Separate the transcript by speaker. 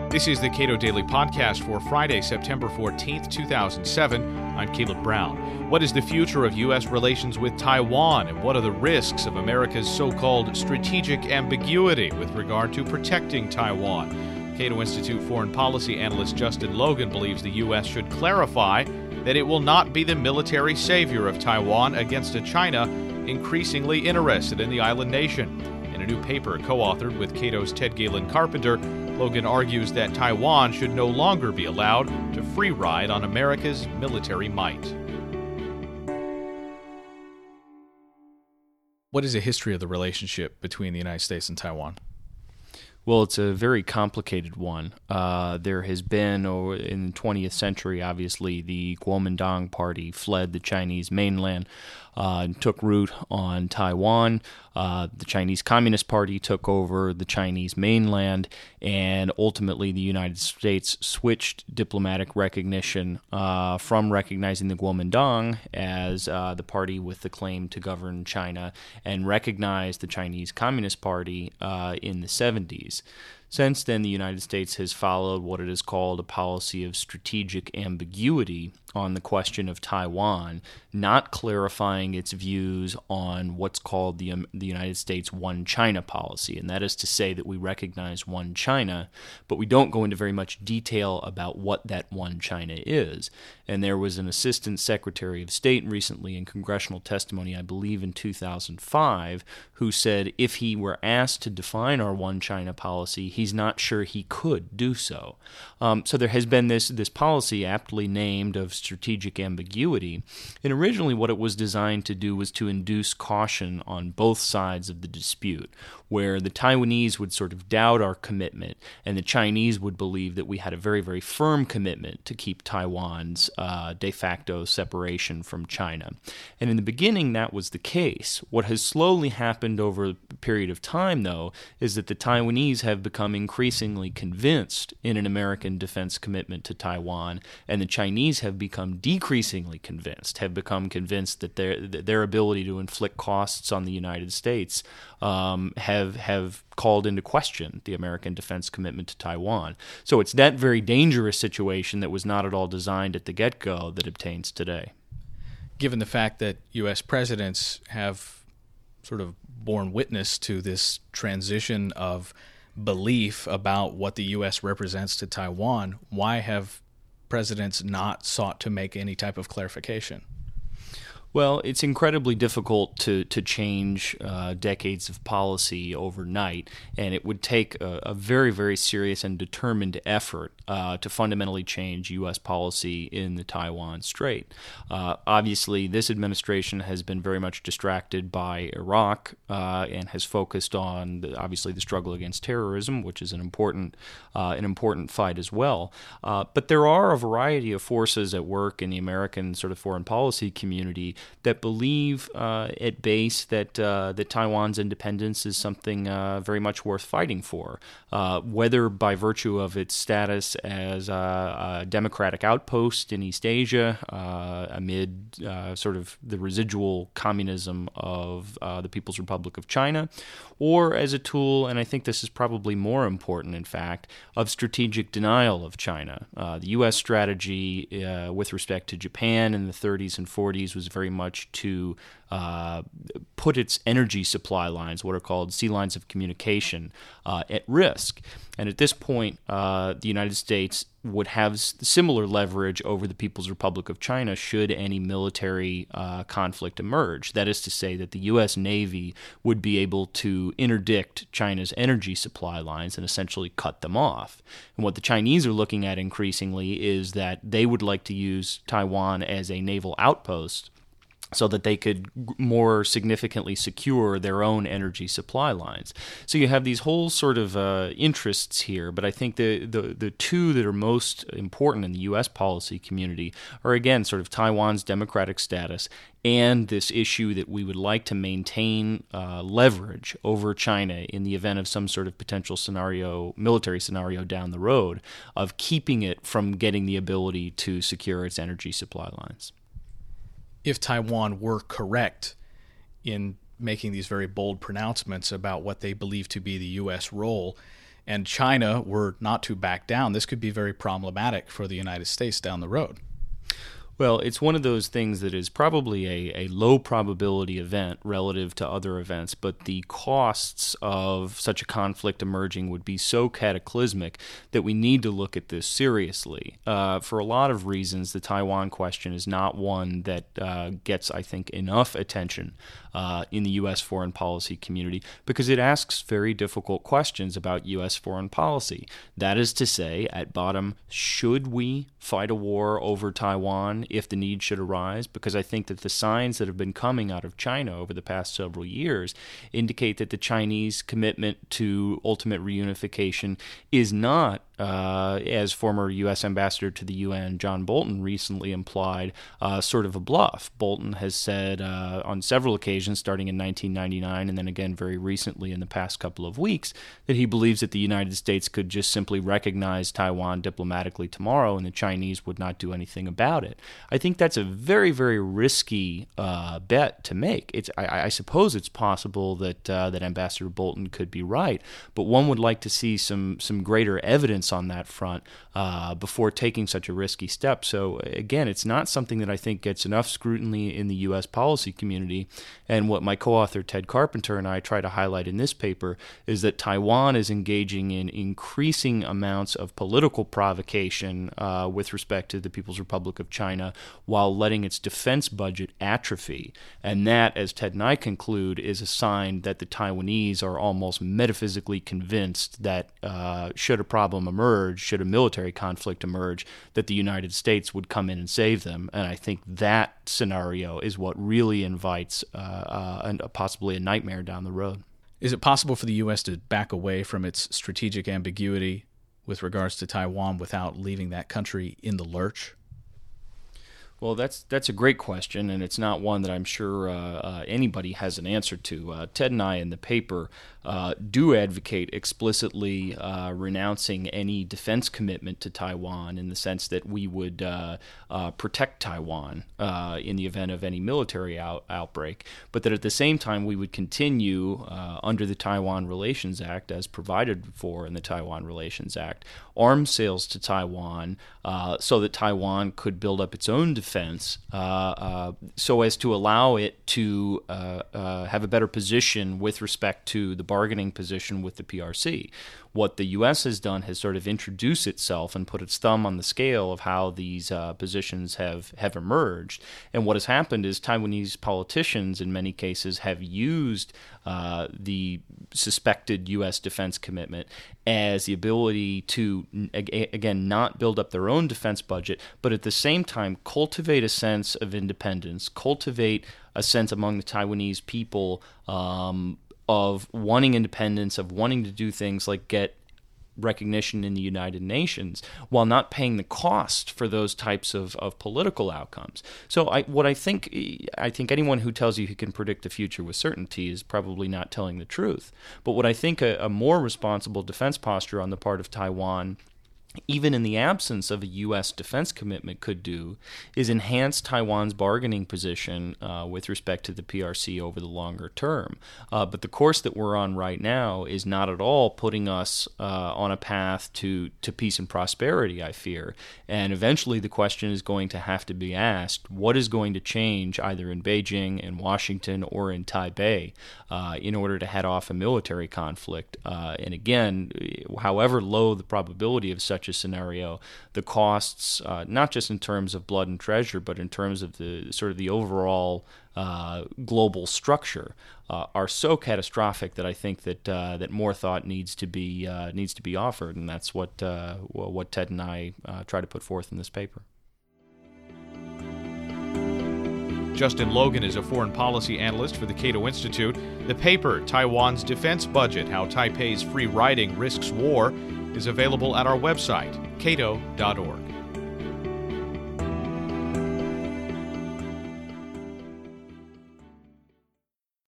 Speaker 1: This is the Cato Daily Podcast for Friday, September 14th, 2007. I'm Caleb Brown. What is the future of U.S. relations with Taiwan, and what are the risks of America's so-called strategic ambiguity with regard to protecting Taiwan? Cato Institute foreign policy analyst Justin Logan believes the U.S. should clarify that it will not be the military savior of Taiwan against a China increasingly interested in the island nation. In a new paper co-authored with Cato's Ted Galen Carpenter, Logan argues that Taiwan should no longer be allowed to free ride on America's military might. What is the history of the relationship between the United States and Taiwan?
Speaker 2: Well, it's a very complicated one. There has been, in the 20th century, obviously, the Kuomintang Party fled the Chinese mainland and took root on Taiwan. The Chinese Communist Party took over the Chinese mainland, and ultimately the United States switched diplomatic recognition from recognizing the Kuomintang as the party with the claim to govern China and recognized the Chinese Communist Party in the 70s. Since then, the United States has followed what it is called a policy of strategic ambiguity on the question of Taiwan, not clarifying its views on what's called the United States One China policy, and that is to say that we recognize one China, but we don't go into very much detail about what that one China is. And there was an Assistant Secretary of State recently in congressional testimony, I believe in 2005, who said if he were asked to define our one China policy, he's not sure he could do so. So there has been this policy aptly named of strategic ambiguity, and originally what it was designed to do was to induce caution on both sides of the dispute, where the Taiwanese would sort of doubt our commitment, and the Chinese would believe that we had a very, very firm commitment to keep Taiwan's de facto separation from China. And in the beginning, that was the case. What has slowly happened over a period of time, though, is that the Taiwanese have become increasingly convinced in an American defense commitment to Taiwan, and the Chinese have become decreasingly convinced, that their ability to inflict costs on the United States have called into question the American defense commitment to Taiwan. So it's that very dangerous situation that was not at all designed at the get-go that obtains today.
Speaker 1: Given the fact that U.S. presidents have sort of borne witness to this transition of belief about what the U.S. represents to Taiwan, why have presidents not sought to make any type of clarification?
Speaker 2: Well, it's incredibly difficult to change decades of policy overnight, and it would take a very, very serious and determined effort to fundamentally change U.S. policy in the Taiwan Strait. Obviously, this administration has been very much distracted by Iraq and has focused on, obviously, the struggle against terrorism, which is an important fight as well. But there are a variety of forces at work in the American sort of foreign policy community that believe at base that Taiwan's independence is something very much worth fighting for, whether by virtue of its status as a democratic outpost in East Asia amid sort of the residual communism of the People's Republic of China, or as a tool, and I think this is probably more important, in fact, of strategic denial of China. The U.S. strategy with respect to Japan in the 30s and 40s was very much to put its energy supply lines, what are called sea lines of communication, at risk. And at this point, the United States would have similar leverage over the People's Republic of China should any military conflict emerge. That is to say that the U.S. Navy would be able to interdict China's energy supply lines and essentially cut them off. And what the Chinese are looking at increasingly is that they would like to use Taiwan as a naval outpost so that they could more significantly secure their own energy supply lines. So you have these whole sort of interests here, but I think the two that are most important in the U.S. policy community are, again, sort of Taiwan's democratic status and this issue that we would like to maintain leverage over China in the event of some sort of potential scenario, military scenario down the road, of keeping it from getting the ability to secure its energy supply lines.
Speaker 1: If Taiwan were correct in making these very bold pronouncements about what they believe to be the U.S. role,
Speaker 3: and China were not to back down, this could be very problematic for the United States down the road.
Speaker 2: Well, it's one of those things that is probably a low probability event relative to other events, but the costs of such a conflict emerging would be so cataclysmic that we need to look at this seriously. For a lot of reasons, the Taiwan question is not one that gets, I think, enough attention in the U.S. foreign policy community because it asks very difficult questions about U.S. foreign policy. That is to say, at bottom, should we fight a war over Taiwan if the need should arise? Because I think that the signs that have been coming out of China over the past several years indicate that the Chinese commitment to ultimate reunification is not, as former U.S. Ambassador to the UN John Bolton recently implied, sort of a bluff. Bolton has said on several occasions, starting in 1999 and then again very recently in the past couple of weeks, that he believes that the United States could just simply recognize Taiwan diplomatically tomorrow and the Chinese would not do anything about it. I think that's a very, very risky bet to make. I suppose it's possible that Ambassador Bolton could be right, but one would like to see some greater evidence on that front before taking such a risky step. So again, it's not something that I think gets enough scrutiny in the U.S. policy community. And what my co-author Ted Carpenter and I try to highlight in this paper is that Taiwan is engaging in increasing amounts of political provocation with respect to the People's Republic of China while letting its defense budget atrophy. And that, as Ted and I conclude, is a sign that the Taiwanese are almost metaphysically convinced that should a problem emerge, should a military conflict emerge, that the United States would come in and save them. And I think that scenario is what really invites possibly a nightmare down the road.
Speaker 3: Is it possible for the U.S. to back away from its strategic ambiguity with regards to Taiwan without leaving that country in the lurch?
Speaker 2: Well, that's a great question, and it's not one that I'm sure anybody has an answer to. Ted and I in the paper do advocate explicitly renouncing any defense commitment to Taiwan in the sense that we would protect Taiwan in the event of any military outbreak, but that at the same time we would continue under the Taiwan Relations Act, as provided for in the Taiwan Relations Act, arms sales to Taiwan so that Taiwan could build up its own defense so as to allow it to have a better position with respect to the bargaining position with the PRC. What the U.S. has done has sort of introduced itself and put its thumb on the scale of how these positions have emerged. And what has happened is Taiwanese politicians, in many cases, have used the suspected U.S. defense commitment as the ability to, again, not build up their own defense budget, but at the same time cultivate a sense of independence, cultivate a sense among the Taiwanese people of wanting independence, of wanting to do things like get recognition in the United Nations, while not paying the cost for those types of political outcomes. So I think anyone who tells you he can predict the future with certainty is probably not telling the truth. But what I think a more responsible defense posture on the part of Taiwan, even in the absence of a U.S. defense commitment, could do is enhance Taiwan's bargaining position with respect to the PRC over the longer term. But the course that we're on right now is not at all putting us on a path to peace and prosperity, I fear. And eventually the question is going to have to be asked, what is going to change either in Beijing, in Washington, or in Taipei in order to head off a military conflict? And again, however low the probability of such a scenario, the costs, not just in terms of blood and treasure, but in terms of the sort of the overall global structure, are so catastrophic that I think that more thought needs to be offered, and that's what Ted and I try to put forth in this paper.
Speaker 1: Justin Logan is a foreign policy analyst for the Cato Institute. The paper, Taiwan's Defense Budget, How Taipei's Free Riding Risks War, is available at our website, cato.org.